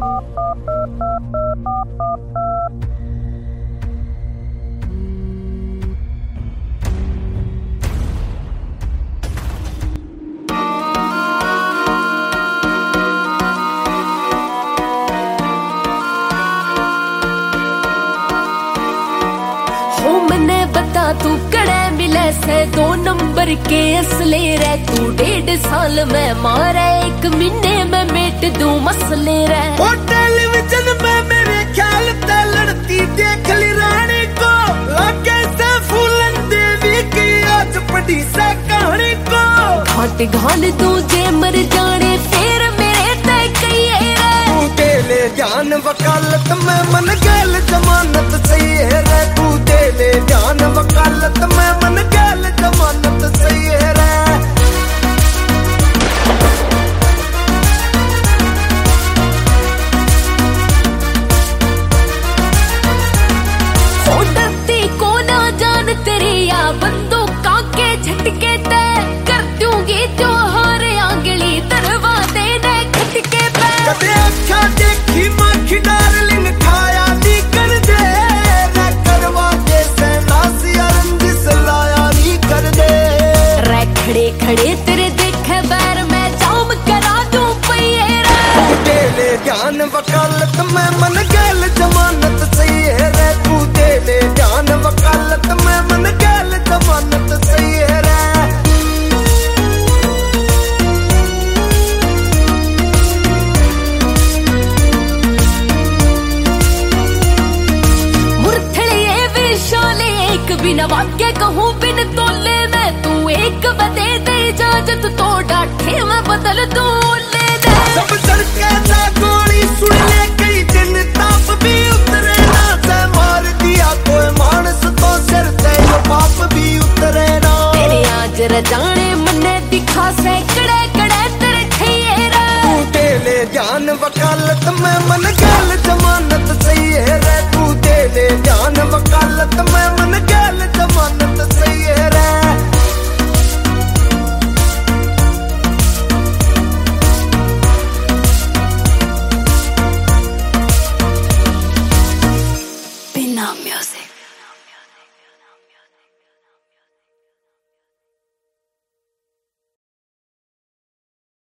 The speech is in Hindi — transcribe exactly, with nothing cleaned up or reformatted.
तू कड़े मिले से दो नंबर के असले रे, तू डेढ़ साल में मारे एक महीने में मेट दू मसले रे। ओ टेलीविजन में मेरे ख्याल ते लड़ती देख ली रानी को, लगे से फूलन देवी की आज पड़ी से कहानी को। घाट घाल तू जे मर जाने फिर मेरे ते कहिए रे, तू दे ले जान वकालत में मन गैल जमानत सही है रे। तू दे ले जान वकालत में मन गैल जमानत सही है रे। हो डरती को ना जान तेरी या बंदूकों के झटके ते, कर दूंगी जो हार आंगली दरवाजे ने खटके पे। कदे अच्छा देखी माखी डार्लिंग खाया दी कर दे रे, करवा दे से नासी अरंजिस लाया नी कर दे रे। खड़े खड़े तेरे देखे बैर में जाम करा दूं पहिए रे। तू दे ले जान वकालत में मन गैल जमानत सही है रे। तू दे ले जान वकालत में मन गैल जमानत सही है रे। बिना वाक्य कहूँ बिन तोले में, तू एक बदे दे इजाजत तो डाठे मैं बदल दूं ले दे। सब सड़के सा गोली सुन ले कई दिन ताप भी उतरे ना से, मार दिया कोई मानस तो सिर से यो पाप भी उतरे ना। तेरे आज रजाने मन्ने दिखा से कड़े कड़े तेरे ठैये रे। तू दे ले जान वकालत में मन गैल जमानत सही है रे। तू दे ले जान वकालत में मन